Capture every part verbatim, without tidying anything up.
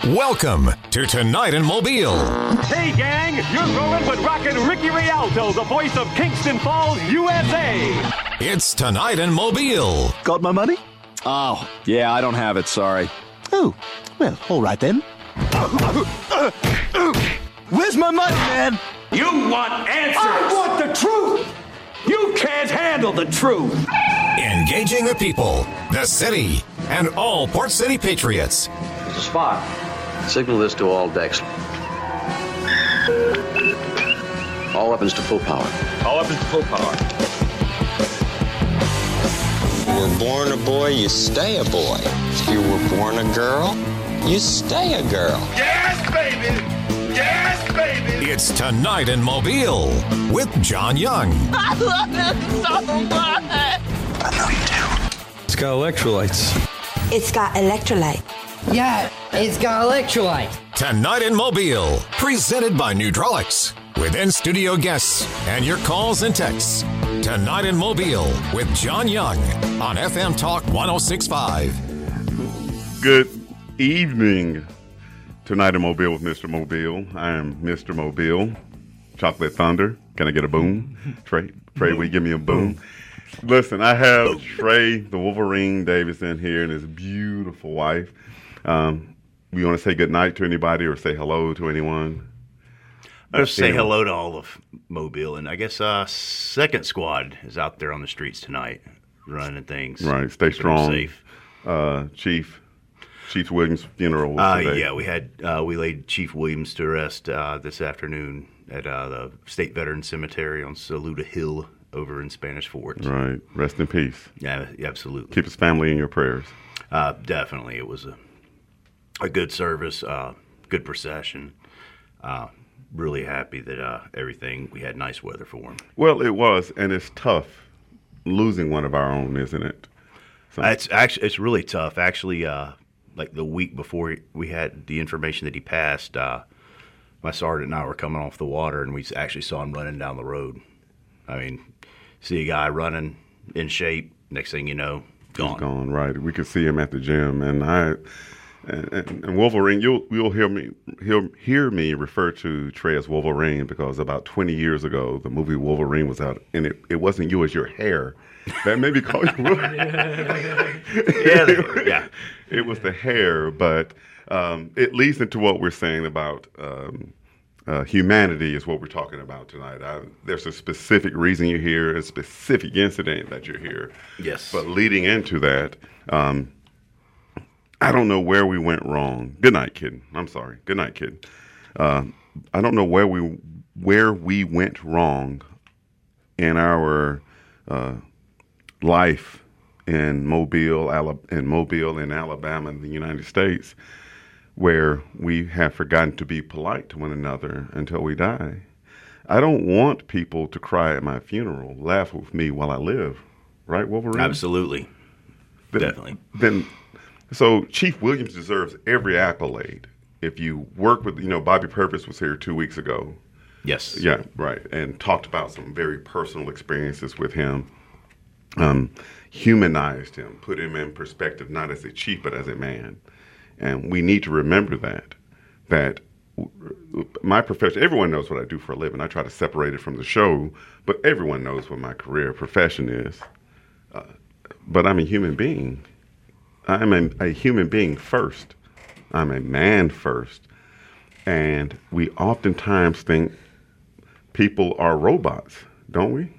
Welcome to Tonight in Mobile. Hey, gang, you're rolling with Rockin' Ricky Rialto, the voice of Kingston Falls, U S A. It's Tonight in Mobile. Got my money? Oh, yeah, I don't have it, sorry. Oh, well, all right then. Where's my money, man? You want answers. I want the truth. You can't handle the truth. Engaging the people, the city, and all Port City Patriots. There's a spot. Signal this to all decks. All weapons to full power. All weapons to full power. If you were born a boy, you stay a boy. If you were born a girl, you stay a girl. Yes, baby. Yes, baby. It's Tonight in Mobile with John Young. I love it so much. I know you do. It's got electrolytes. It's got electrolyte. Yeah, it's got electrolyte. Tonight in Mobile, presented by Nutrolix, with in-studio guests and your calls and texts. Tonight in Mobile with John Young on F M Talk one oh six point five. Good evening. Tonight in Mobile with Mister Mobile. I am Mister Mobile. Chocolate Thunder. Can I get a boom? Trey, Trey, will you give me a boom? Listen, I have Trey, the Wolverine Davis, in here and his beautiful wife. Um, we want to say good night to anybody or say hello to anyone? I'll just say hello to all of Mobile. And I guess uh, Second Squad is out there on the streets tonight running things. Right. Stay strong. Safe. Uh, Chief. Chief Williams' funeral was uh, today. Yeah, we had uh, we laid Chief Williams to rest uh, this afternoon at uh, the State Veterans Cemetery on Saluda Hill over in Spanish Fort. Right. Rest in peace. Yeah, absolutely. Keep his family in your prayers. Uh, definitely. It was a a good service, uh, good procession. Uh, really happy that uh, everything, we had nice weather for him. Well, it was, and it's tough losing one of our own, isn't it? So. It's actually it's really tough. Actually, uh, like the week before we had the information that he passed, uh, my sergeant and I were coming off the water, and we actually saw him running down the road. I mean, see a guy running in shape, next thing you know, gone. He's gone, right. We could see him at the gym, and I... And, and, and Wolverine, you'll you'll hear me hear, hear me refer to Trey as Wolverine because about twenty years ago, the movie Wolverine was out, and it, it wasn't you, it was your hair. That made me call you Wolverine. yeah, yeah. It was the hair, but um, it leads into what we're saying about um, uh, humanity is what we're talking about tonight. I, there's a specific reason you're here, a specific incident that you're here. Yes. But leading into that, um, I don't know where we went wrong. Good night, kid. I'm sorry. Good night, kid. Uh, I don't know where we where we went wrong in our uh, life in Mobile, Alabama, in Mobile, in Alabama, in the United States, where we have forgotten to be polite to one another until we die. I don't want people to cry at my funeral, laugh with me while I live. Right, Wolverine? Absolutely. Then, Definitely. Then. So Chief Williams deserves every accolade. If you work with, you know, Bobby Purvis was here two weeks ago. Yes. Yeah, right. And talked about some very personal experiences with him. Um, humanized him, put him in perspective, not as a chief, but as a man. And we need to remember that, that my profession, everyone knows what I do for a living. I try to separate it from the show, but everyone knows what my career profession is. Uh, but I'm a human being. I'm a, a human being first. I'm a man first. And we oftentimes think people are robots, don't we?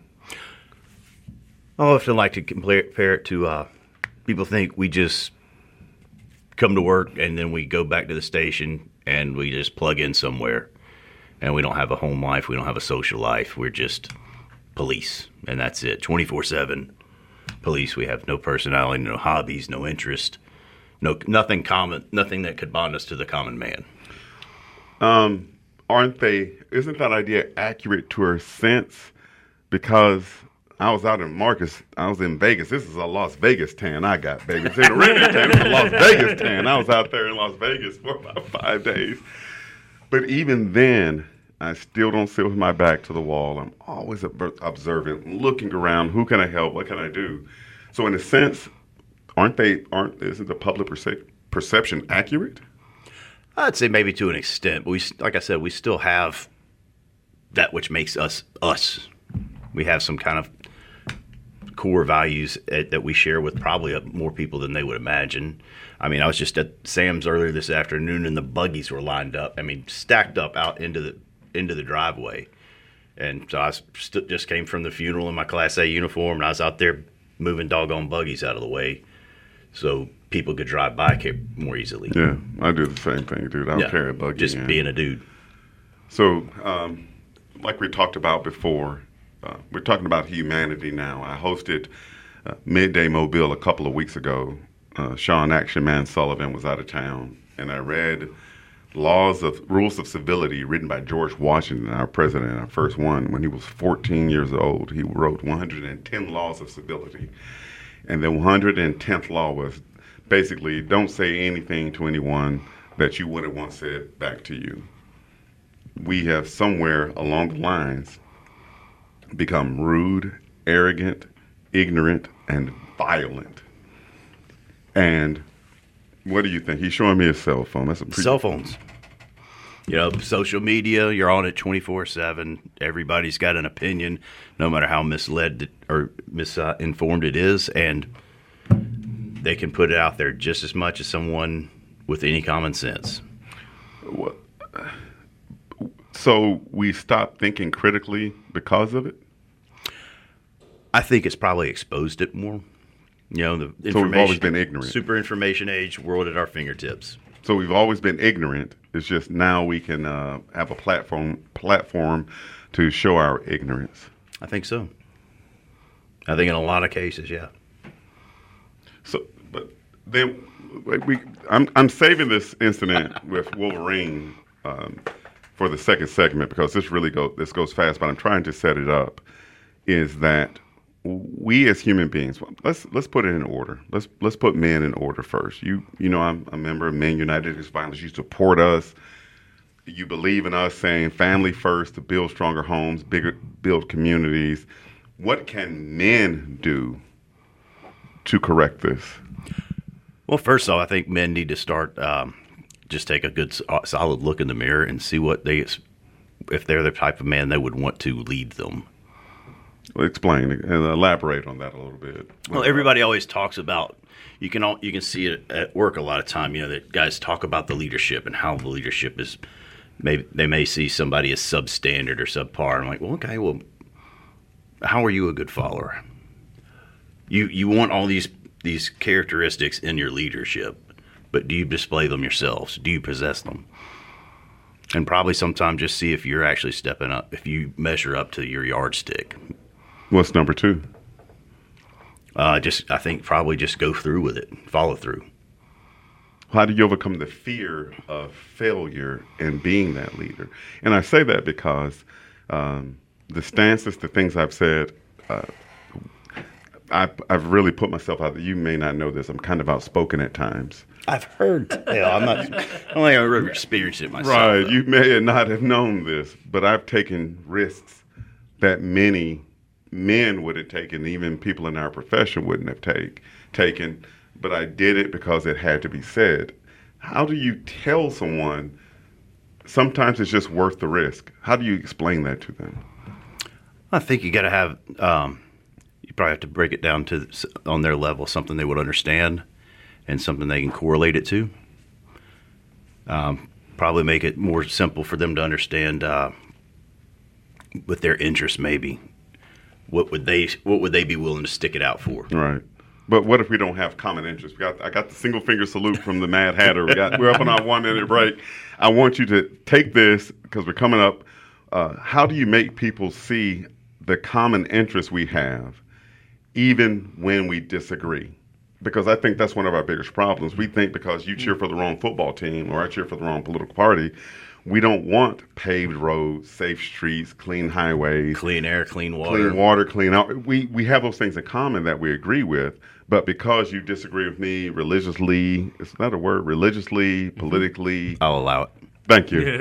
I often like to compare it to uh, people think we just come to work and then we go back to the station and we just plug in somewhere. And we don't have a home life. We don't have a social life. We're just police. And that's it, twenty-four seven. Police. We have no personality, no hobbies, no interest, no nothing common, nothing that could bond us to the common man. Um, aren't they? Isn't that idea accurate to a sense? Because I was out in Marcus, I was in Vegas. This is a Las Vegas tan I got, baby. It's in a redneck tan. It's a Las Vegas tan. I was out there in Las Vegas for about five days. But even then, I still don't sit with my back to the wall. I'm always observant, looking around. Who can I help? What can I do? So in a sense, aren't they? Aren't isn't the public perce- perception accurate? I'd say maybe to an extent, but we, like I said, we still have that which makes us us. We have some kind of core values that we share with probably more people than they would imagine. I mean, I was just at Sam's earlier this afternoon, and the buggies were lined up. I mean, stacked up out into the into the driveway. And so I st- just came from the funeral in my Class A uniform, and I was out there moving doggone buggies out of the way so people could drive by more easily. Yeah, I do the same thing, dude. I don't yeah, carry a buggy. Just in. being a dude. So, um, like we talked about before, uh, we're talking about humanity now. I hosted uh, Midday Mobile a couple of weeks ago. Uh, Sean Action Man Sullivan was out of town, and I read Laws of Rules of Civility written by George Washington, our president, our first one. When he was fourteen years old, he wrote one hundred ten laws of civility. And the one hundred tenth law was basically, don't say anything to anyone that you wouldn't want said back to you. We have somewhere along the lines become rude, arrogant, ignorant, and violent. And what do you think? He's showing me his cell phone. That's a pretty... Cell phones. You know, social media, you're on it twenty-four seven. Everybody's got an opinion, no matter how misled or misinformed it is. And they can put it out there just as much as someone with any common sense. What? So we stop thinking critically because of it? I think it's probably exposed it more. You know, the information, so we've always been ignorant. Super information age, world at our fingertips. So we've always been ignorant. It's just now we can uh, have a platform platform to show our ignorance. I think so. I think in a lot of cases, yeah. So, but then we, I'm I'm saving this incident with Wolverine um, for the second segment because this really go this goes fast. But I'm trying to set it up. Is that we as human beings, let's let's put it in order. Let's let's put men in order first. You you know I'm a member of Men United Against Violence. You support us. You believe in us saying family first to build stronger homes, bigger build communities. What can men do to correct this? Well, first off, I think men need to start um, just take a good solid look in the mirror and see what they if they're the type of man they would want to lead them. Well, explain and elaborate on that a little bit. Well, everybody always talks about you can all, you can see it at work a lot of time. You know that guys talk about the leadership and how the leadership is. Maybe they may see somebody as substandard or subpar. I'm like, well, okay, well, how are you a good follower? You you want all these these characteristics in your leadership, but do you display them yourselves? Do you possess them? And probably sometime just see if you're actually stepping up, if you measure up to your yardstick. What's number two? Uh, just I think probably just go through with it, follow through. How do you overcome the fear of failure and being that leader? And I say that because um, the stances, the things I've said, uh, I've, I've really put myself out there. You may not know this. I'm kind of outspoken at times. I've heard. Yeah, I'm not. I don't think I've ever experienced it myself. Right. You may not have known this, but I've taken risks that many men would have taken, even people in our profession wouldn't have take, taken. But I did it because it had to be said. How do you tell someone sometimes it's just worth the risk? How do you explain that to them? I think you got to have. Um, you probably have to break it down to on their level, something they would understand. And something they can correlate it to. Um, probably make it more simple for them to understand uh, with their interests. Maybe what would they what would they be willing to stick it out for? Right. But what if we don't have common interests? We got I got the single finger salute from the Mad Hatter. We got we're up on our one minute break. I want you to take this because we're coming up. Uh, how do you make people see the common interests we have, even when we disagree? Because I think that's one of our biggest problems. We think because you cheer for the wrong football team or I cheer for the wrong political party, we don't want paved roads, safe streets, clean highways. Clean air, clean water. Clean water, clean out. We, we have those things in common that we agree with, but because you disagree with me religiously, is that a word? Religiously, politically. I'll allow it. Thank you.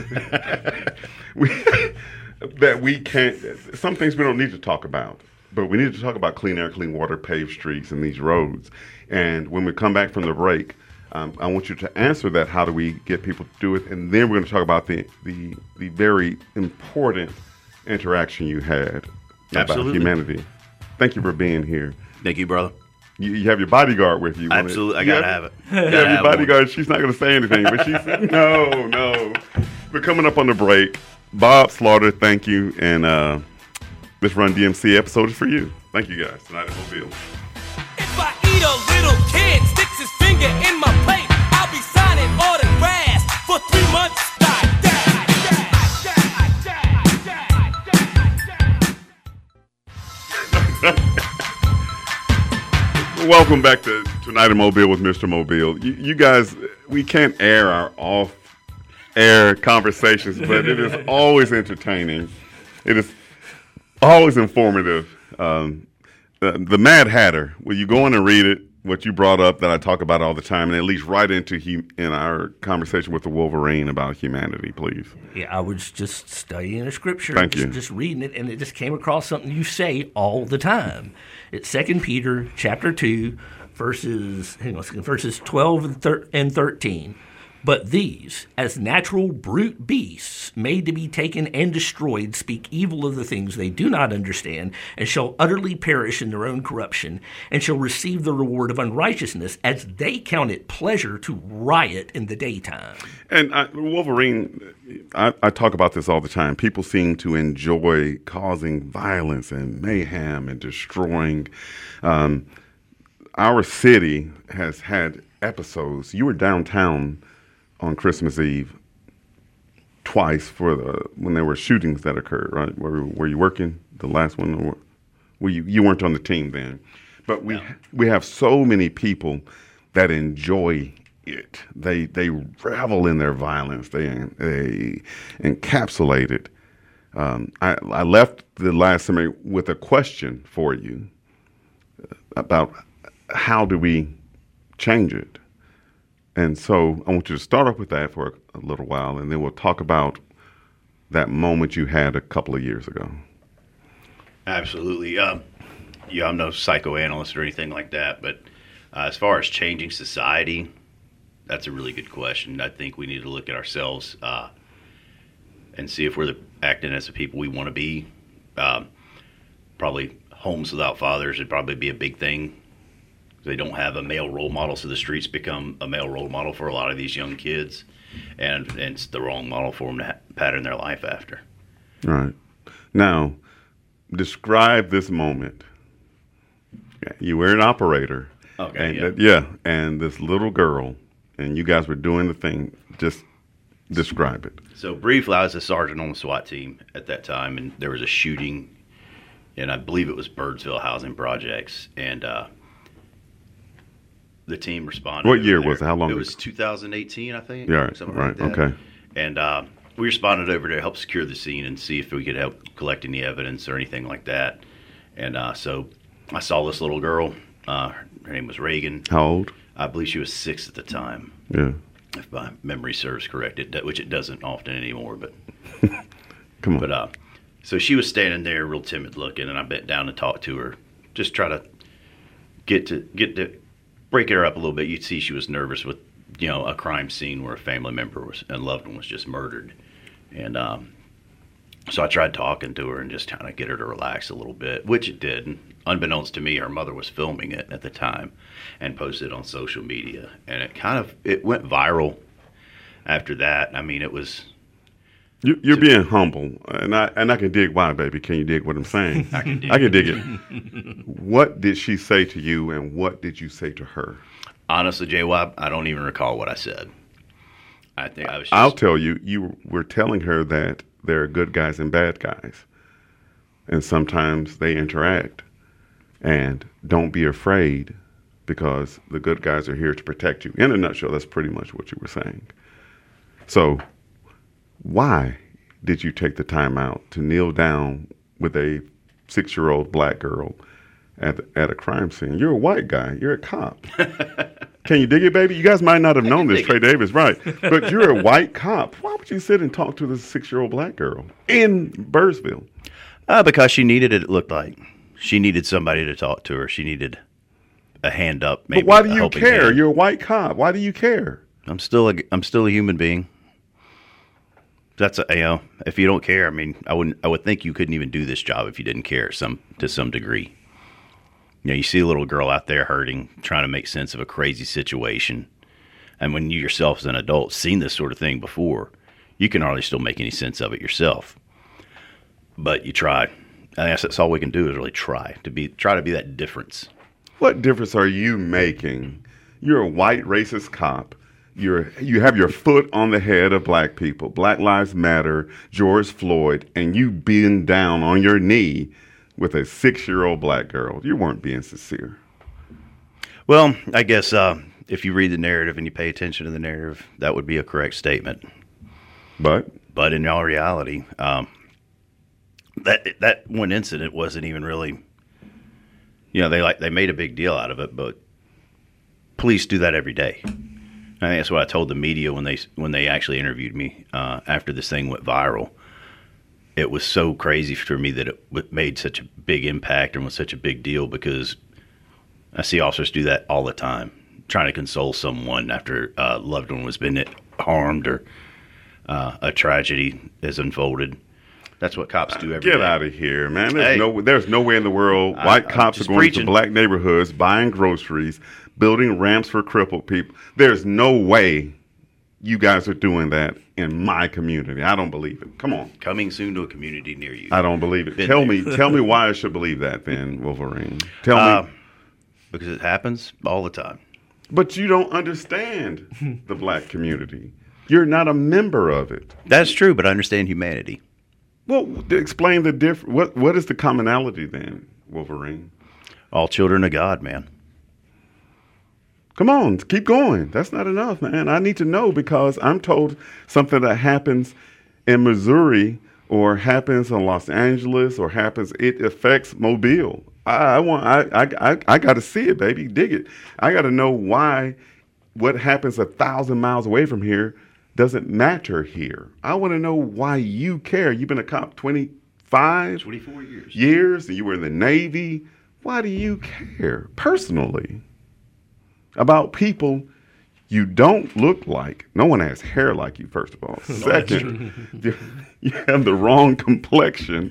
we, that we can't, some things we don't need to talk about. But we need to talk about clean air, clean water, paved streets, and these roads. And when we come back from the break, Um, I want you to answer that. How do we get people to do it? And then we're going to talk about the the, the very important interaction you had about Absolutely. humanity. Thank you for being here. Thank you, brother. You, you have your bodyguard with you. Absolutely, I gotta have it. You have your bodyguard. She's not going to say anything, but she said, no, no. We're coming up on the break. Bob Slaughter, thank you. And uh, this Run D M C episode is for you. Thank you, guys. Tonight at Mobile. If I eat a little kid sticks his finger in my plate, I'll be signing autographs for three months. Welcome back to Tonight in Mobile with Mister Mobile. You, you guys, we can't air our off-air conversations, but it is always entertaining. It is always informative. Um, the, the Mad Hatter, will you go in and read it, what you brought up that I talk about all the time, and at least right into hum- in our conversation with the Wolverine about humanity, please? Yeah, I was just studying a scripture. Thank just, you. Just reading it, and it just came across something you say all the time. It's Second Peter chapter two, verses hang on a second, verses twelve and, thir- and thirteen. But these, as natural brute beasts, made to be taken and destroyed, speak evil of the things they do not understand, and shall utterly perish in their own corruption, and shall receive the reward of unrighteousness, as they count it pleasure to riot in the daytime. And I, Wolverine, I, I talk about this all the time. People seem to enjoy causing violence and mayhem and destroying. Um, our city has had episodes. You were downtown on Christmas Eve twice for the when there were shootings that occurred, right? Were, were you working the last one? Or were you, you weren't on the team then. But we no. we have so many people that enjoy it. They they revel in their violence. They they encapsulate it. Um, I, I left the last summary with a question for you about how do we change it? And so I want you to start off with that for a, a little while, and then we'll talk about that moment you had a couple of years ago. Absolutely. Um, yeah, I'm no psychoanalyst or anything like that, but uh, as far as changing society, that's a really good question. I think we need to look at ourselves uh, and see if we're the, acting as the people we want to be. Um, probably homes without fathers would probably be a big thing. They don't have a male role model, so the streets become a male role model for a lot of these young kids, and, and it's the wrong model for them to ha- pattern their life after. Right. Now, describe this moment. You were an operator. Okay, and, yeah. Uh, yeah, and this little girl, and you guys were doing the thing. Just describe it. So briefly, I was a sergeant on the SWAT team at that time, and there was a shooting, and I believe it was Birdsville Housing Projects, and uh, the team responded. What year was it? How long? It ago? was two thousand eighteen, I think. Yeah, right. Something right. like that. Okay. And uh, we responded over to help secure the scene and see if we could help collect any evidence or anything like that. And uh, so I saw this little girl. Uh, her name was Reagan. How old? I believe she was six at the time. Yeah. If my memory serves correct, it, which it doesn't often anymore. But come on. But uh, so she was standing there, real timid looking, and I bent down to talk to her, just try to get to get to. break her up a little bit. You'd see she was nervous with, you know, a crime scene where a family member was and loved one was just murdered. And um, so I tried talking to her and just kind of get her to relax a little bit, which it did. And unbeknownst to me, her mother was filming it at the time and posted it on social media. And it kind of, it went viral after that. I mean, it was... You, you're so, being humble, and I and I can dig why, baby. Can you dig what I'm saying? I can dig, I can dig it. What did she say to you, and what did you say to her? Honestly, J Y, I don't even recall what I said. I think I was. Just, I'll tell you. You were telling her that there are good guys and bad guys, and sometimes they interact. And don't be afraid, because the good guys are here to protect you. In a nutshell, that's pretty much what you were saying. So, why did you take the time out to kneel down with a six-year-old black girl at at a crime scene? You're a white guy. You're a cop. Can you dig it, baby? You guys might not have known this, Trey Davis, right? But you're a white cop. Why would you sit and talk to this six-year-old black girl in Birdsville? Uh, because she needed it, it looked like. She needed somebody to talk to her. She needed a hand up. Maybe but why do a you helping care? hand. You're a white cop. Why do you care? I'm still a I'm still a human being. That's a, you know, if you don't care, I mean, I wouldn't. I would think you couldn't even do this job if you didn't care some to some degree. You know, you see a little girl out there hurting, trying to make sense of a crazy situation, and when you yourself as an adult seen this sort of thing before, you can hardly still make any sense of it yourself. But you try. I guess that's all we can do is really try to be try to be that difference. What difference are you making? You're a white racist cop. You're you have your foot on the head of black people. Black Lives Matter, George Floyd, and you being down on your knee with a six-year-old black girl. You weren't being sincere. Well, I guess uh, if you read the narrative and you pay attention to the narrative, that would be a correct statement. But but in all reality, um, that that one incident wasn't even really. You know, they like they made a big deal out of it, but police do that every day. I think that's what I told the media when they when they actually interviewed me uh, after this thing went viral. It was so crazy for me that it made such a big impact and was such a big deal because I see officers do that all the time, trying to console someone after a loved one was been harmed or uh, a tragedy has unfolded. That's what cops do every Get day. out of here, man. There's, Hey. no, there's no way in the world white I- I'm cops are just going preaching. to black neighborhoods, buying groceries, building ramps for crippled people. There's no way you guys are doing that in my community. I don't believe it. Come on. Coming soon to a community near you. I don't believe it. Been tell there. me tell me why I should believe that then, Wolverine. Tell Uh, me. because it happens all the time. But you don't understand the black community. You're not a member of it. That's true, but I understand humanity. Well, explain the diff. What what is the commonality then, Wolverine? All children of God, man. Come on, keep going. That's not enough, man. I need to know because I'm told something that happens in Missouri or happens in Los Angeles or happens, it affects Mobile. I, I want. I I I, I got to see it, baby. Dig it. I got to know why what happens a thousand miles away from here doesn't matter here. I want to know why you care. You've been a cop twenty-five twenty-four years. Years, and you were in the Navy. Why do you care personally about people you don't look like? No one has hair like you, first of all. Second, you, you have the wrong complexion.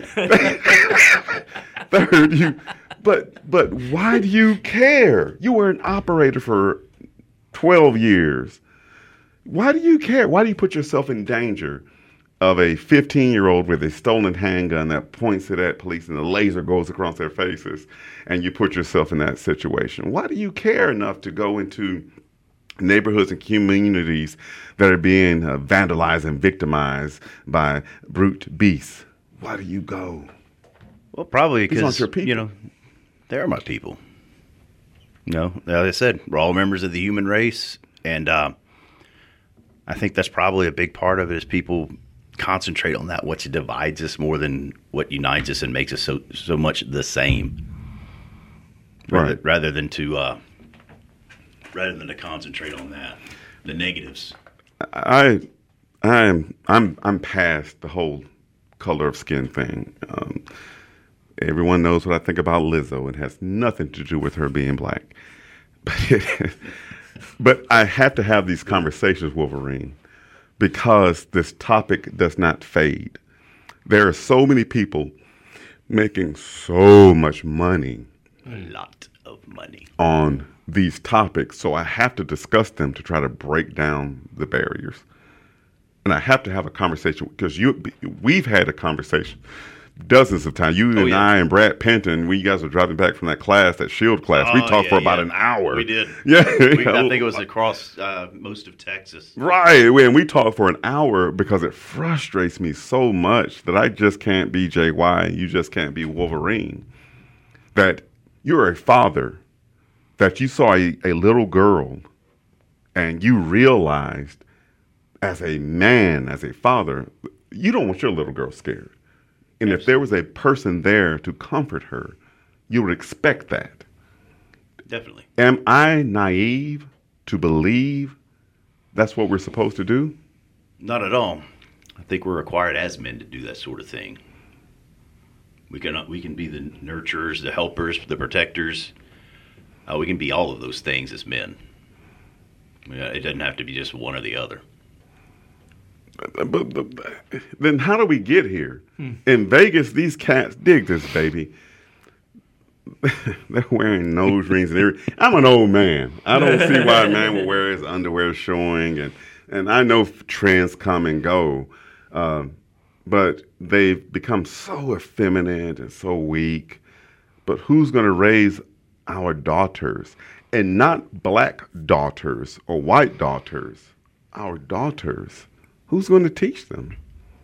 Third, you but but why do you care? You were an operator for twelve years. Why do you care? Why do you put yourself in danger of a fifteen-year-old with a stolen handgun that points it at police and the laser goes across their faces, and you put yourself in that situation? Why do you care enough to go into neighborhoods and communities that are being uh, vandalized and victimized by brute beasts? Why do you go? Well, probably These aren't because, your people. you know, they're my people. You know, like I said, we're all members of the human race, and uh, I think that's probably a big part of it is people concentrate on that, what divides us more than what unites us and makes us so so much the same. Rather, Right. rather than to uh, rather than to concentrate on that, the negatives. I, I'm, I'm, I'm past the whole color of skin thing. Um, everyone knows what I think about Lizzo. It has nothing to do with her being black. But, it, but I have to have these conversations, Wolverine, because this topic does not fade. There are so many people making so much money. A lot of money. On these topics, so I have to discuss them to try to break down the barriers. And I have to have a conversation because you, we've had a conversation dozens of times. You Oh, and yeah. I and Brad Penton, when you guys were driving back from that class, that SHIELD class, we Oh, talked yeah, for about yeah. an hour. We did. Yeah, We, I think it was across uh, most of Texas. Right, and we talked for an hour because it frustrates me so much that I just can't be J Y. You just can't be Wolverine. That you're a father, that you saw a, a little girl, and you realized, as a man, as a father, you don't want your little girl scared. And if there was a person there to comfort her, you would expect that. Definitely. Am I naive to believe that's what we're supposed to do? Not at all. I think we're required as men to do that sort of thing. We can we can be the nurturers, the helpers, the protectors, Uh, we can be all of those things as men. Yeah, it doesn't have to be just one or the other. But, but, but then how do we get here? Hmm. In Vegas, these cats dig this, baby. They're wearing nose rings and everything. I'm an old man. I don't see why a man will wear his underwear showing, and and I know trends come and go, uh, but they've become so effeminate and so weak. But who's going to raise our daughters, and not black daughters or white daughters? Our daughters. Who's going to teach them?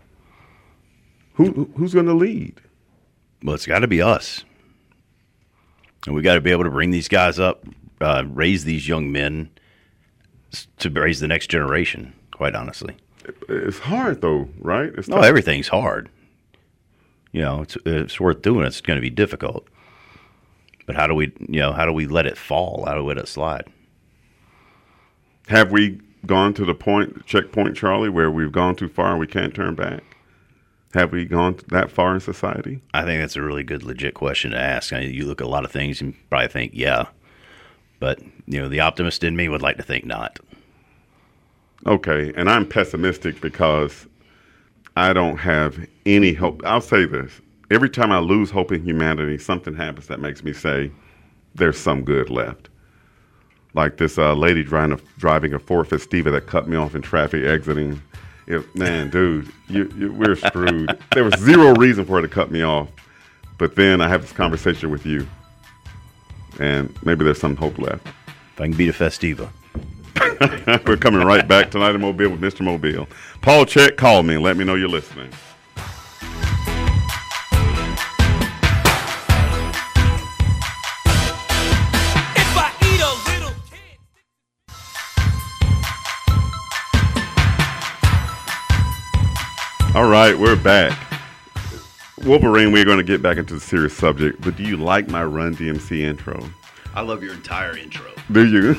Who who's going to lead? Well, it's got to be us. And we got to be able to bring these guys up, uh, raise these young men to raise the next generation, quite honestly. It's hard, though, right? It's no, tough. Everything's hard. You know, it's it's worth doing. It's going to be difficult. But how do we, you know, how do we let it fall? How do we let it slide? Have we gone to the point, checkpoint, Charlie, where we've gone too far and we can't turn back? Have we gone that far in society? I think that's a really good, legit question to ask. I mean, you look at a lot of things and probably think, yeah. But, you know, the optimist in me would like to think not. Okay, and I'm pessimistic because I don't have any hope. I'll say this. Every time I lose hope in humanity, something happens that makes me say there's some good left. Like this uh, lady driving a, driving a Ford Festiva that cut me off in traffic exiting. It, man, dude, you, you, we're screwed. There was zero reason for her to cut me off. But then I have this conversation with you. And maybe there's some hope left. If I can beat a Festiva. We're coming right back tonight in Mobile with Mister Mobile. Paul Check, call me and let me know you're listening. All right, we're back. Wolverine, we're going to get back into the serious subject, but do you like my Run D M C intro? I love your entire intro. Do you?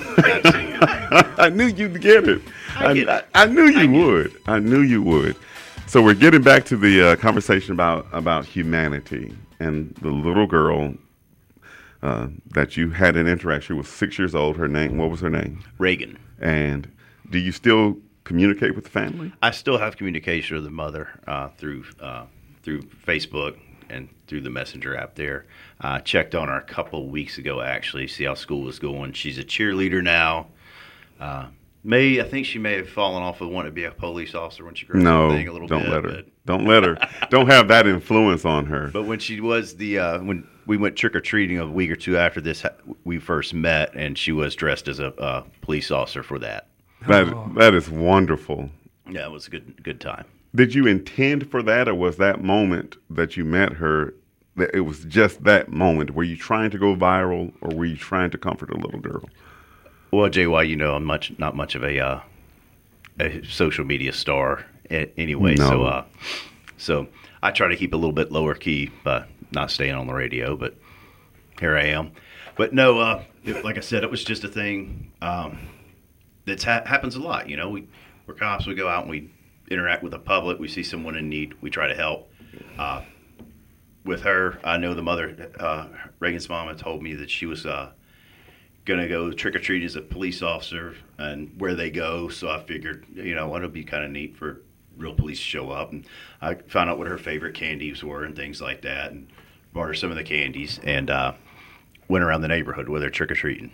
I knew you'd get it. I, get it. I, I knew you I would. It. I knew you would. So we're getting back to the uh, conversation about, about humanity and the little girl uh, that you had an interaction with, six years old. Her name, what was her name? Reagan. And do you still communicate with the family? I still have communication with the mother uh, through uh, through Facebook and through the Messenger app there. I uh, checked on her a couple weeks ago, actually, see how school was going. She's a cheerleader now. Uh, may I think she may have fallen off of wanting to be a police officer when she grew up. No, a little don't bit, let her. But, don't let her. Don't have that influence on her. But when she was the uh, when we went trick or treating a week or two after this, we first met, and she was dressed as a uh, police officer for that. That oh. that is wonderful. Yeah, it was a good good time. Did you intend for that, or was that moment that you met her, that it was just that moment? Were you trying to go viral, or were you trying to comfort a little girl? Well, J Y, you know, I'm much not much of a uh, a social media star anyway, no. so uh, so I try to keep a little bit lower key by not staying on the radio, but here I am. But no, uh, it, like I said, it was just a thing. Um, That ha- happens a lot, you know. We, we're cops. We go out and we interact with the public. We see someone in need. We try to help. Uh, with her, I know the mother, uh, Reagan's mom, had told me that she was uh, going to go trick or treat as a police officer and where they go. So I figured, you know, it'll be kind of neat for real police to show up. And I found out what her favorite candies were and things like that, and brought her some of the candies and uh, went around the neighborhood with her trick or treating.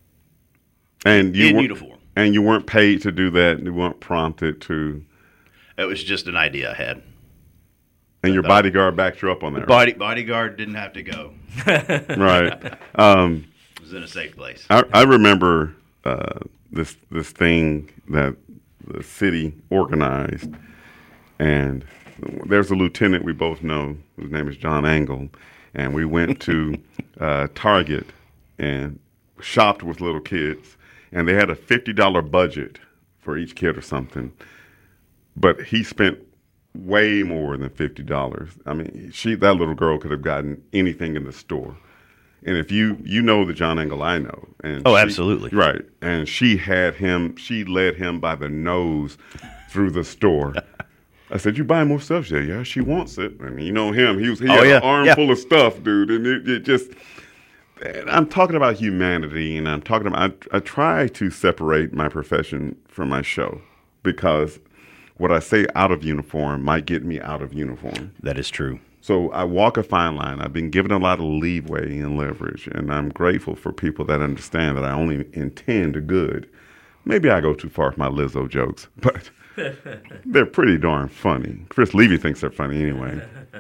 And you in were- uniform. And you weren't paid to do that. You weren't prompted to. It was just an idea I had. And your bodyguard backed you up on that. Body, right? Bodyguard didn't have to go. Right. Um, it was in a safe place. I, I remember uh, this this thing that the city organized, and there's a lieutenant we both know whose name is John Angle, and we went to uh, Target and shopped with little kids. And they had a fifty dollars budget for each kid or something. But he spent way more than fifty dollars. I mean, she that little girl could have gotten anything in the store. And if you, you know the John Angle I know. And oh, she, absolutely. Right. And she had him, she led him by the nose through the store. I said, you buy more stuff? She said, yeah, she wants it. And you know him. He was he oh, had yeah. an arm yeah. full of stuff, dude. And it, it just... I'm talking about humanity, and I'm talking about. I, I try to separate my profession from my show because what I say out of uniform might get me out of uniform. That is true. So I walk a fine line. I've been given a lot of leeway and leverage, and I'm grateful for people that understand that I only intend good. Maybe I go too far with my Lizzo jokes, but they're pretty darn funny. Chris Levy thinks they're funny anyway.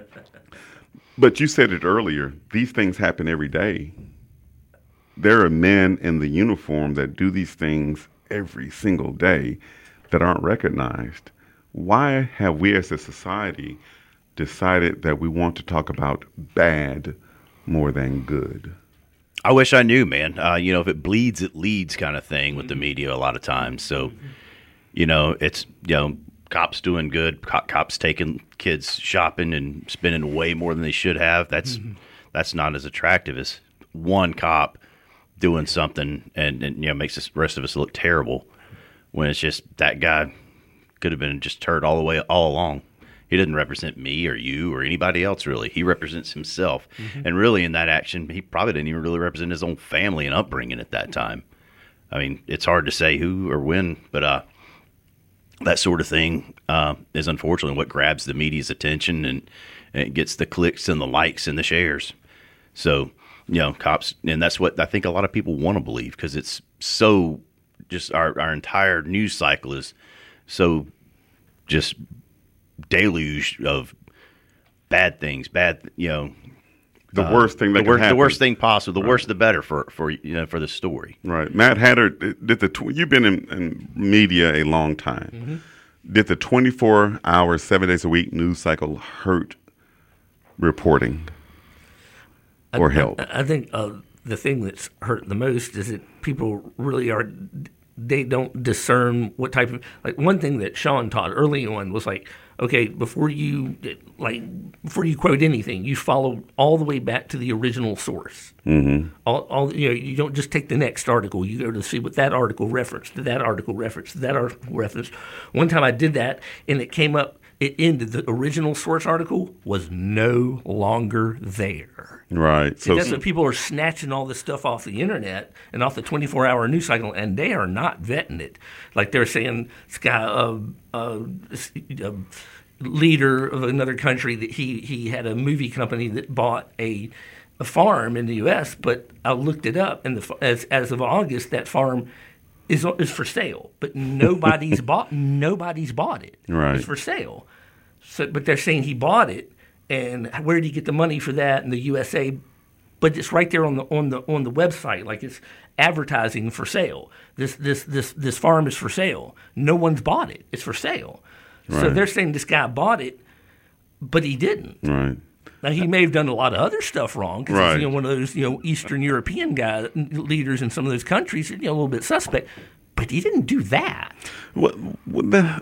But you said it earlier. These things happen every day. There are men in the uniform that do these things every single day that aren't recognized. Why have we as a society decided that we want to talk about bad more than good? I wish I knew, man. Uh, you know, if it bleeds, it leads kind of thing with the media a lot of times. So, you know, it's, you know, cops doing good, co- cops taking kids shopping and spending way more than they should have. That's mm-hmm. that's not as attractive as one cop doing something and, and, you know, makes the rest of us look terrible when it's just that guy could have been just turd all the way all along. He doesn't represent me or you or anybody else, really. He represents himself. Mm-hmm. And really, in that action, he probably didn't even really represent his own family and upbringing at that time. I mean, it's hard to say who or when, but uh, that sort of thing uh, is unfortunately what grabs the media's attention and, and it gets the clicks and the likes and the shares. So, you know, cops, and that's what I think a lot of people want to believe because it's so just our, our entire news cycle is so just deluge of bad things, bad, you know, the uh, worst thing that the, can worst, happen. the worst thing possible, the right. worse the better for for you know for the story. Right, Matt Hatter did the. Tw- you've been in, in media a long time. Mm-hmm. Did the twenty-four hour, seven days a week news cycle hurt reporting or I, help? I, I think uh, the thing that's hurt the most is that people really are. They don't discern what type of, like one thing that Sean taught early on was like, okay, before you like before you quote anything, you follow all the way back to the original source. Mm-hmm. All, all you know, you don't just take the next article. You go to see what that article referenced, to that article referenced, to that article referenced. One time I did that, and it came up. It ended. The original source article was no longer there. Right. So See, that's what people are snatching all this stuff off the internet and off the twenty-four hour news cycle, and they are not vetting it. Like they're saying, this guy, uh, uh, a leader of another country, that he he had a movie company that bought a a farm in the U S, but I looked it up, and the, as as of August, that farm is is for sale, but nobody's bought nobody's bought it. Right. It's for sale. So, but they're saying he bought it, and where did he get the money for that in the U S A? But it's right there on the on the on the website, like it's advertising for sale. This this this this farm is for sale. No one's bought it. It's for sale. Right. So they're saying this guy bought it, but he didn't. Right. Now he may have done a lot of other stuff wrong because right. he's you know, one of those you know Eastern European guy leaders in some of those countries, you know, a little bit suspect. But he didn't do that. What, what the,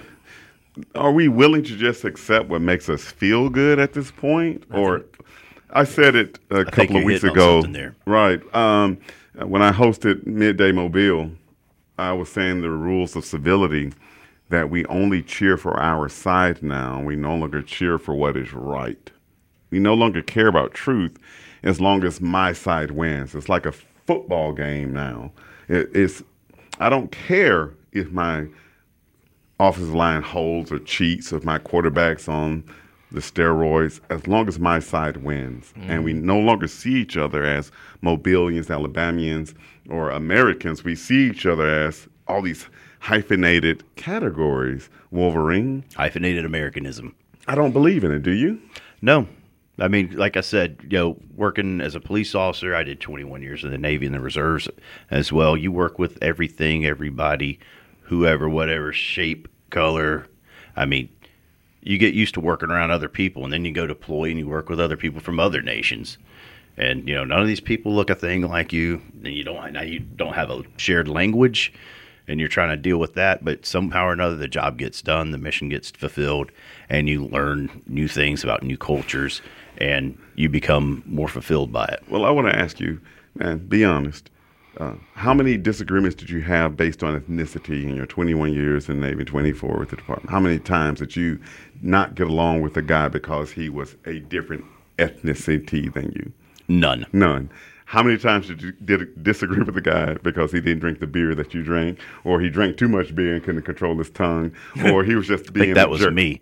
are we willing to just accept what makes us feel good at this point? I or think, I said it a I couple of weeks ago. Right. Um, when I hosted Midday Mobile, I was saying the rules of civility, that we only cheer for our side now. We no longer cheer for what is right. We no longer care about truth as long as my side wins. It's like a football game now. It, it's I don't care if my offensive line holds or cheats, or if my quarterback's on the steroids, as long as my side wins. Mm. And we no longer see each other as Mobilians, Alabamians, or Americans. We see each other as all these hyphenated categories. Wolverine. Hyphenated Americanism. I don't believe in it, do you? No. I mean, like I said, you know, working as a police officer, I did twenty-one years in the Navy and the reserves as well. You work with everything, everybody, whoever, whatever, shape, color. I mean, you get used to working around other people, and then you go deploy and you work with other people from other nations. And, you know, none of these people look a thing like you. And you don't, now you don't have a shared language, and you're trying to deal with that. But somehow or another, the job gets done, the mission gets fulfilled, and you learn new things about new cultures, and you become more fulfilled by it. Well, I want to ask you, man, be honest. Uh, how many disagreements did you have based on ethnicity in your twenty-one years in the Navy, twenty-four with the department? How many times did you not get along with a guy because he was a different ethnicity than you? None. None. How many times did you did disagree with the guy because he didn't drink the beer that you drank, or he drank too much beer and couldn't control his tongue, or he was just being I think that a was jerk? me.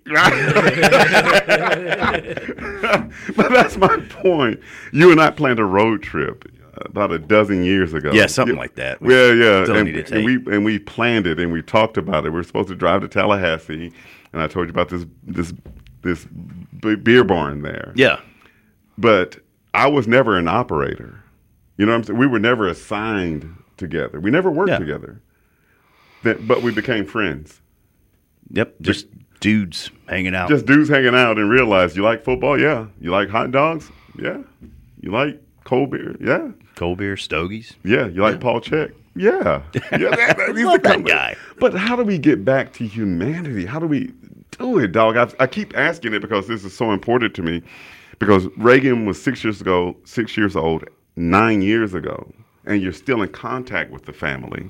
But that's my point. You and I planned a road trip about a dozen years ago. Yeah, something like that. We, yeah, yeah. Still And, need to and take. we and we planned it and we talked about it. We were supposed to drive to Tallahassee, and I told you about this this this b- beer barn there. Yeah. But I was never an operator. You know what I'm saying? We were never assigned together. We never worked Yeah. together. That, but we became friends. Yep, just dudes hanging out. Just dudes hanging out and realized, you like football? Yeah. You like hot dogs? Yeah. You like cold beer? Yeah. Cold beer, stogies. Yeah. You like Yeah. Paul Check? Yeah. Yeah. That, that, these Love are that come- guy. But how do we get back to humanity? How do we do it, dog? I, I keep asking it because this is so important to me. Because Reagan was six years ago, six years old, nine years ago, and you're still in contact with the family.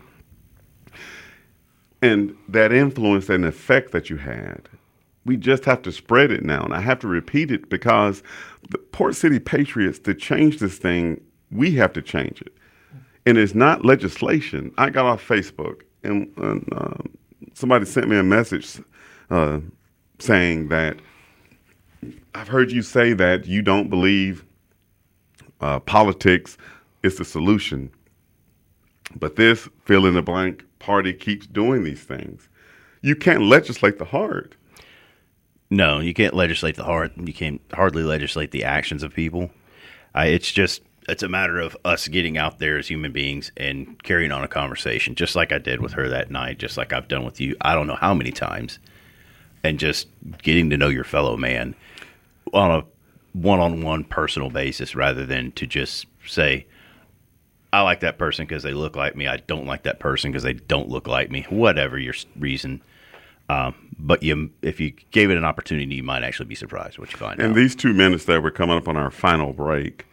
And that influence and effect that you had, we just have to spread it now. And I have to repeat it because the Port City Patriots, to change this thing, we have to change it. And it's not legislation. I got off Facebook, and, and uh, somebody sent me a message uh, saying that, I've heard you say that you don't believe uh, politics is the solution. But this fill in the blank party keeps doing these things. You can't legislate the heart. No, you can't legislate the heart. You can't hardly legislate the actions of people. I, it's just, it's a matter of us getting out there as human beings and carrying on a conversation, just like I did with her that night, just like I've done with you. I don't know how many times. And just getting to know your fellow man on a one-on-one personal basis rather than to just say, I like that person because they look like me. I don't like that person because they don't look like me. Whatever your reason. Um, but you, if you gave it an opportunity, you might actually be surprised what you find In out. these two minutes that we're coming up on our final break,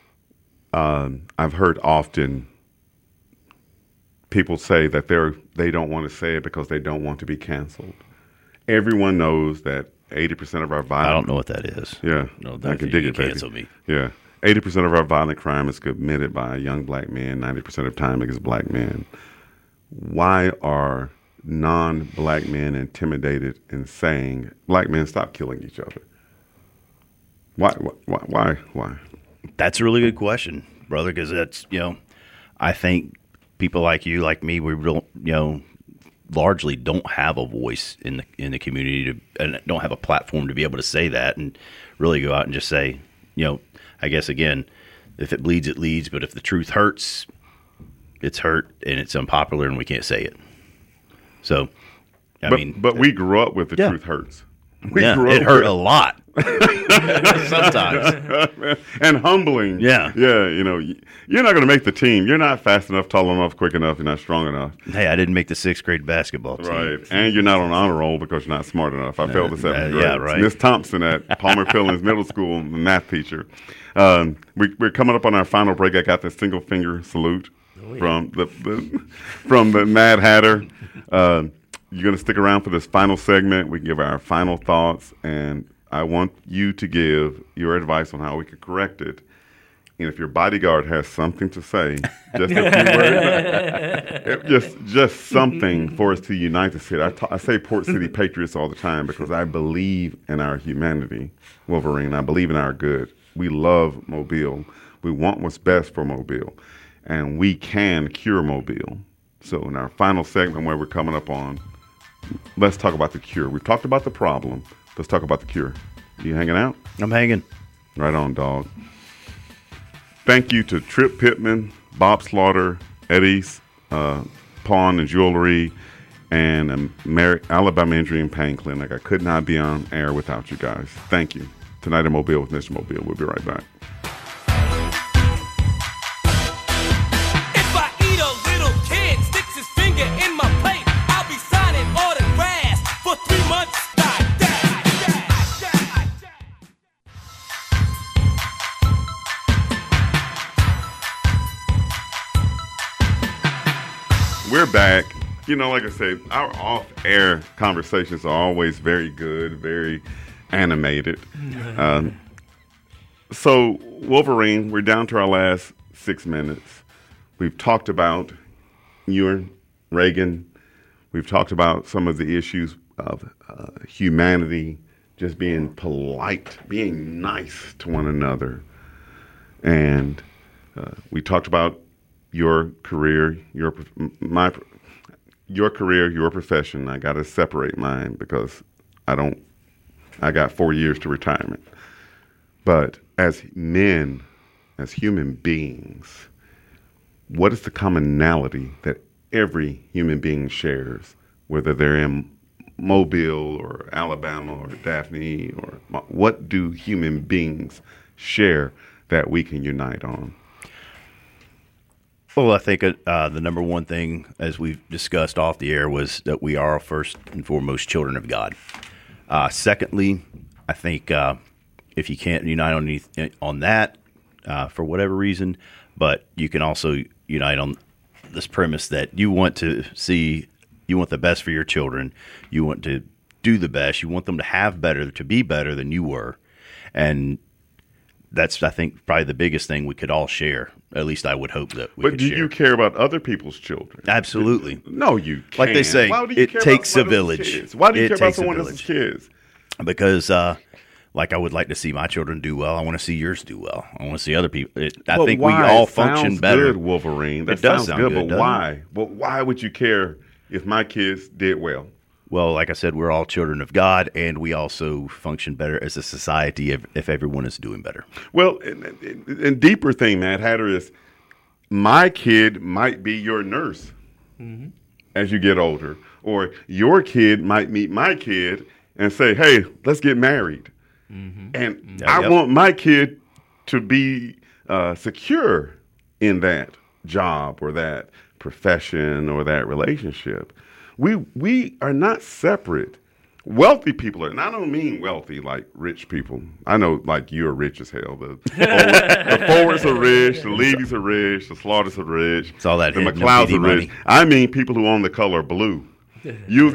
um, I've heard often people say that they're they don't want to say it because they don't want to be canceled. Everyone knows that eighty percent of our violence. I don't know what that is. Yeah, No, I that can you dig can it, baby. cancel me. Yeah, eighty percent of our violent crime is committed by young black men. Ninety percent of the time against black men. Why are non-black men intimidated in saying, "Black men, stop killing each other"? Why? Why? Why? Why? That's a really good question, brother, because that's, you know, I think people like you, like me, we don't, you know, largely don't have a voice in the in the community to, and don't have a platform to be able to say that and really go out and just say, you know, I guess again, if it bleeds, it leads, but if the truth hurts, it's hurt and it's unpopular and we can't say it. So, I but, mean, but we grew up with the yeah. truth hurts. We yeah, grew up it hurt with, a lot. Sometimes. And humbling. Yeah. Yeah, you know, you're not going to make the team. You're not fast enough, tall enough, quick enough, you're not strong enough. Hey, I didn't make the sixth grade basketball team. Right. And you're not on honor roll because you're not smart enough. I Uh, failed the seventh uh, grade. yeah, right. Miss Thompson at Palmer Fillings Middle School, the math teacher. Um, we, we're coming up on our final break. I got the single finger salute Oh, yeah. from the, the from the Mad Hatter. Uh, you're going to stick around for this final segment. We can give our final thoughts, and I want you to give your advice on how we can correct it. And if your bodyguard has something to say, just a few words, just just something for us to unite the city. I, ta- I say Port City Patriots all the time because I believe in our humanity, Wolverine. I believe in our good. We love Mobile. We want what's best for Mobile, and we can cure Mobile. So in our final segment where we're coming up on, let's talk about the cure. We've talked about the problem. Let's talk about the cure. You hanging out? I'm hanging. Right on, dog. Thank you to Trip Pittman, Bob Slaughter, Eddie's uh, Pawn and Jewelry, and um, Mer- Alabama Injury and Pain Clinic. I could not be on air without you guys. Thank you. Tonight in Mobile with Mister Mobile. We'll be right back. If I eat a little kid sticks his finger in my plate, I'll be signing autographs for three months. We're back. You know, like I said, our off-air conversations are always very good, very animated. Um, so, Wolverine, we're down to our last six minutes. We've talked about you and Reagan. We've talked about some of the issues of uh, humanity, just being polite, being nice to one another. And uh, we talked about your career, your my your career, your profession. I got to separate mine because I don't. I got four years to retirement. But as men, as human beings, what is the commonality that every human being shares, whether they're in Mobile or Alabama or Daphne, or what do human beings share that we can unite on? Well, I think uh, the number one thing, as we've discussed off the air, was that we are first and foremost children of God. Uh, secondly, I think uh, if you can't unite on anything, on that uh, for whatever reason, but you can also unite on this premise that you want to see, you want the best for your children, you want to do the best, you want them to have better, to be better than you were, and that's, I think, probably the biggest thing we could all share. At least I would hope that we but could do share. you care about other people's children? Absolutely. No, you can't. Like they say, Why do you it care takes about a village. Kids? Why do you It care about takes a someone else's village. kids? Because, uh, like, I would like to see my children do well. I want to see yours do well. I want to see other people. It, I But think we why? all It function sounds better. Good, Wolverine. That It does sounds sound good, good, but doesn't why? But why would you care if my kids did well? Well, like I said, we're all children of God, and we also function better as a society if, if everyone is doing better. Well, and, and, and deeper thing, Mad Hatter, is my kid might be your nurse mm-hmm. as you get older, or your kid might meet my kid and say, "Hey, let's get married." Mm-hmm. And yeah, I yep. want my kid to be uh, secure in that job or that profession or that relationship. We we are not separate. Wealthy people are, and I don't mean wealthy like rich people. I know like you're rich as hell. The, the Forwards are rich, the Levys are rich, the Slaughters are rich, it's all that the hidden McLeods are money. rich. I mean people who own the color blue. You,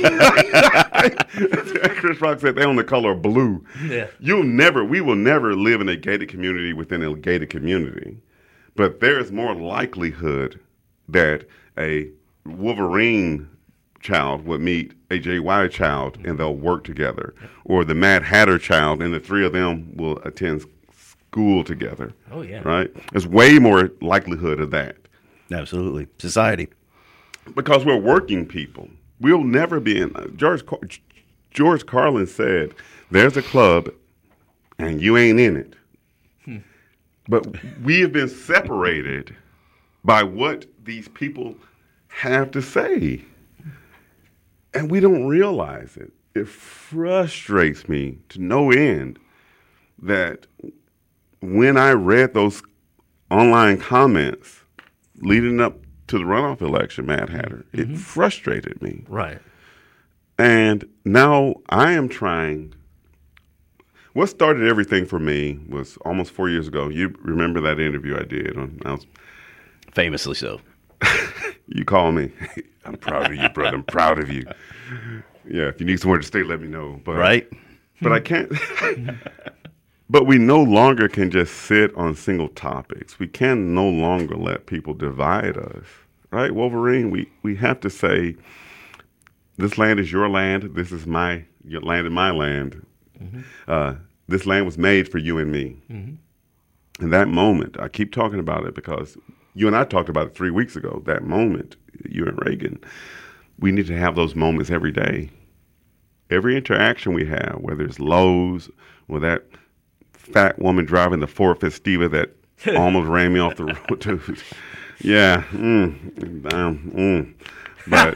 Chris Rock said they own the color blue. Yeah. You'll never, we will never live in a gated community within a gated community. But there is more likelihood that a Wolverine child would meet a J Y child and they'll work together. Or the Mad Hatter child and the three of them will attend school together. Oh, yeah. Right? There's way more likelihood of that. Absolutely. Society. Because we're working people. We'll never be in. Uh, George Car- George Carlin said, "There's a club, and you ain't in it." Hmm. But we have been separated by what these people have to say, and we don't realize it. It frustrates me to no end that when I read those online comments leading up to the runoff election, Mad Hatter, mm-hmm. it frustrated me. Right. And now I am trying. What started everything for me was almost four years ago. You remember that interview I did? On, I was, Famously so. You call me. I'm proud of you, brother. I'm proud of you. Yeah, if you need somewhere to stay, let me know. But, right. But I can't. But we no longer can just sit on single topics. We can no longer let people divide us, right? Wolverine, we, we have to say, this land is your land. This is my your land and my land. Mm-hmm. Uh, this land was made for you and me. Mm-hmm. In that moment, I keep talking about it because you and I talked about it three weeks ago. That moment, you and Reagan, we need to have those moments every day. Every interaction we have, whether it's Lowe's or that fat woman driving the Ford Festiva that almost ran me off the road too. Yeah, mm, damn, mm. But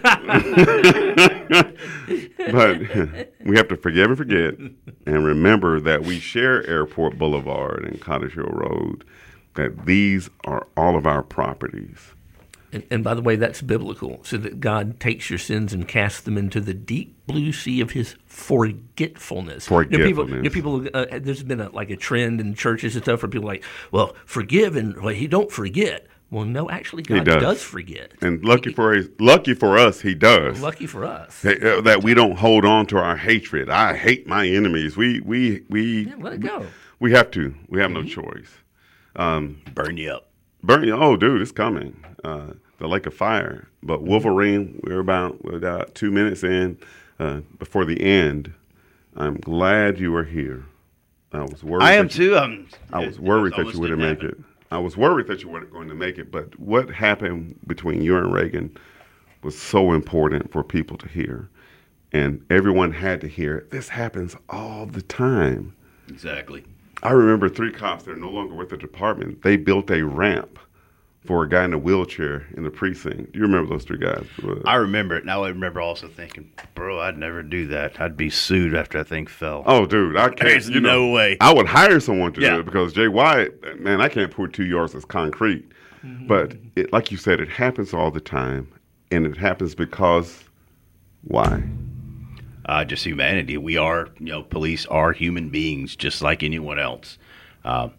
but we have to forgive and forget, and remember that we share Airport Boulevard and Cottage Hill Road. That these are all of our properties. And, and by the way, that's biblical, so that God takes your sins and casts them into the deep blue sea of His forgetfulness. Forgetfulness. You know, people, you know, people uh, there's been a, like a trend in churches and stuff for people like, well, forgive and well, He don't forget. Well, no, actually, God does. does forget. And lucky for his, lucky for us, He does. Lucky for us that, uh, that we don't hold on to our hatred. I hate my enemies. We we we yeah, let it go. We, we have to. We have mm-hmm. no choice. Um, Burn you up. Burn, oh, dude, it's coming. Uh, the Lake of Fire. But Wolverine, we're about, we're about two minutes in uh, before the end. I'm glad you were here. I was worried. I am you, too. Um, I was worried it that you wouldn't make it. I was worried that you weren't going to make it. But what happened between you and Reagan was so important for people to hear. And everyone had to hear it. This happens all the time. Exactly. I remember three cops that are no longer with the department. They built a ramp for a guy in a wheelchair in the precinct. Do you remember those three guys? I remember it. Now I remember also thinking, bro, I'd never do that. I'd be sued after that thing fell. Oh, dude, I can't. There's you know, no way. I would hire someone to yeah. do it because Jay White, man, I can't pour two yards of concrete. Mm-hmm. But it, like you said, it happens all the time, and it happens because why? Uh, just humanity. We are, you know, police are human beings just like anyone else. Uh,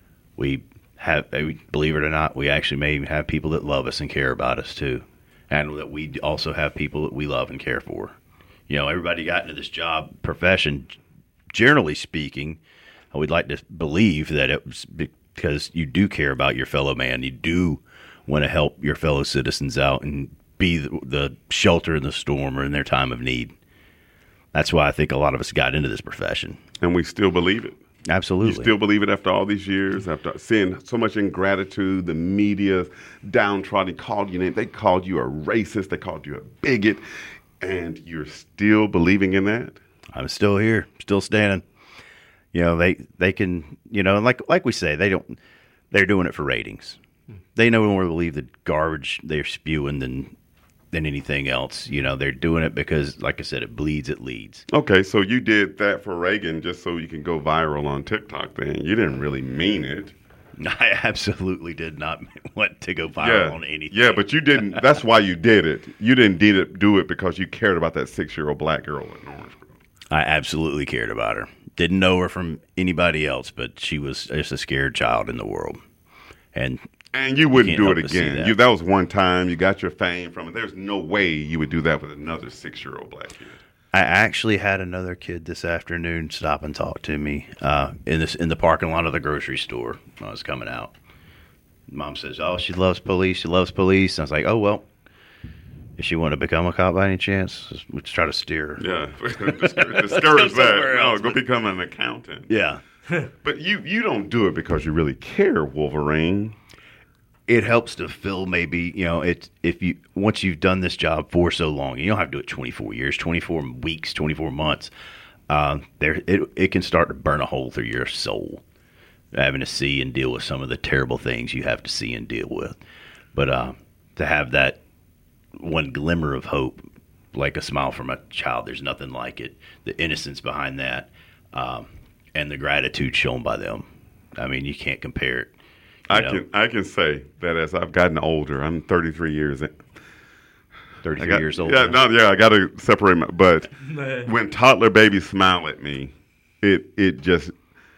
we have, believe it or not, we actually may have people that love us and care about us too. And that we also have people that we love and care for. You know, everybody got into this job profession, generally speaking, we'd like to believe that it was because you do care about your fellow man. You do want to help your fellow citizens out and be the, the shelter in the storm or in their time of need. That's why I think a lot of us got into this profession. And we still believe it. Absolutely. You still believe it after all these years, after seeing so much ingratitude, the media downtrodden called you name. They called you a racist. They called you a bigot. And you're still believing in that? I'm still here, still standing. You know, they, they can, you know, like like we say, they don't, they're doing it for ratings. They no more believe the garbage they're spewing than than anything else. You know, they're doing it because, like I said, it bleeds, it leads. Okay, so you did that for Reagan just so you can go viral on TikTok then. You didn't really mean it. I absolutely did not want to go viral yeah. on anything. Yeah, but you didn't. That's why you did it. You didn't did it, do it because you cared about that six-year-old black girl in Orange Grove. I absolutely cared about her. Didn't know her from anybody else, but she was just a scared child in the world. And And you wouldn't you do it again. again. That. You, that was one time. You got your fame from it. There's no way you would do that with another six-year-old black kid. I actually had another kid this afternoon stop and talk to me uh, in this in the parking lot of the grocery store when I was coming out. Mom says, "Oh, she loves police. She loves police." And I was like, "Oh well, if she want to become a cop by any chance, let's try to steer her." Yeah, discourage, discourage that. No, go become an accountant. Yeah, but you you don't do it because you really care, Wolverine. It helps to fill maybe, you know, it if you once you've done this job for so long, you don't have to do it twenty-four years, twenty-four weeks, twenty-four months. Uh, there, it it can start to burn a hole through your soul, having to see and deal with some of the terrible things you have to see and deal with. But uh, to have that one glimmer of hope, like a smile from a child, there's nothing like it. The innocence behind that, um, and the gratitude shown by them. I mean, you can't compare it. I know. can I can say that as I've gotten older, I'm thirty-three years in. thirty-three got, years old. Yeah, now. no, yeah, I got to separate my. But when toddler babies smile at me, it it just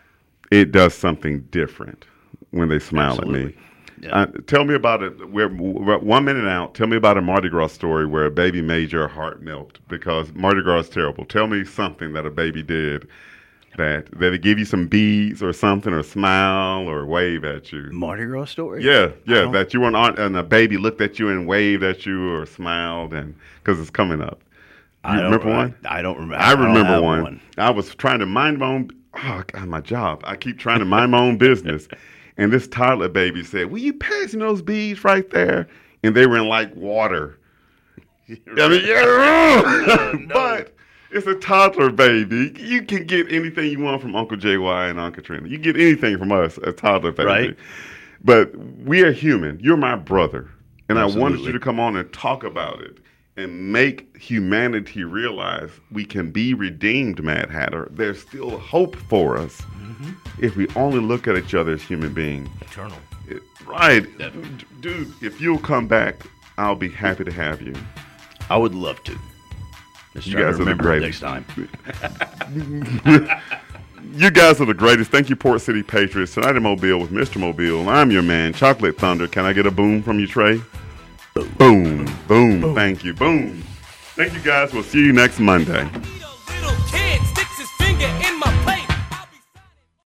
it does something different when they smile Absolutely. at me. Yeah. Uh, tell me about it. We're, we're one minute out. Tell me about a Mardi Gras story where a baby made your heart melt because Mardi Gras is terrible. Tell me something that a baby did. That they give you some beads or something, or smile or wave at you. Mardi Gras story? Yeah, yeah. That you were on, and a baby looked at you and waved at you or smiled, and because it's coming up. You I remember one? I, I don't remember. I remember I one. one. I was trying to mind my own. Oh God, my job. I keep trying to mind my own business, and this toddler baby said, "Will you pass me those beads right there?" And they were in like water. I mean, yeah, no. But. It's a toddler baby. You can get anything you want from Uncle J Y and Uncle Trina. You get anything from us, a toddler baby. Right. But we are human. You're my brother. And Absolutely. I wanted you to come on and talk about it and make humanity realize we can be redeemed, Mad Hatter. There's still hope for us mm-hmm. if we only look at each other as human beings. Eternal. It, right. Definitely. Dude, if you'll come back, I'll be happy to have you. I would love to. Just you guys to are the greatest greatest. Next time. You guys are the greatest. Thank you, Port City Patriots. Tonight in Mobile with Mister Mobile. I'm your man, Chocolate Thunder. Can I get a boom from you, Trey? Boom. Boom. Boom. boom. Thank you. Boom. Thank you, guys. We'll see you next Monday.